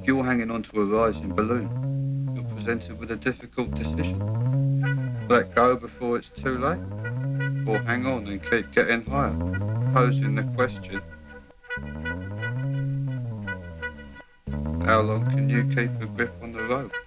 you're hanging onto a rising balloon, you're presented with a difficult decision. Let go before it's too late, or hang on and keep getting higher, posing the question, how long can you keep a grip on the rope?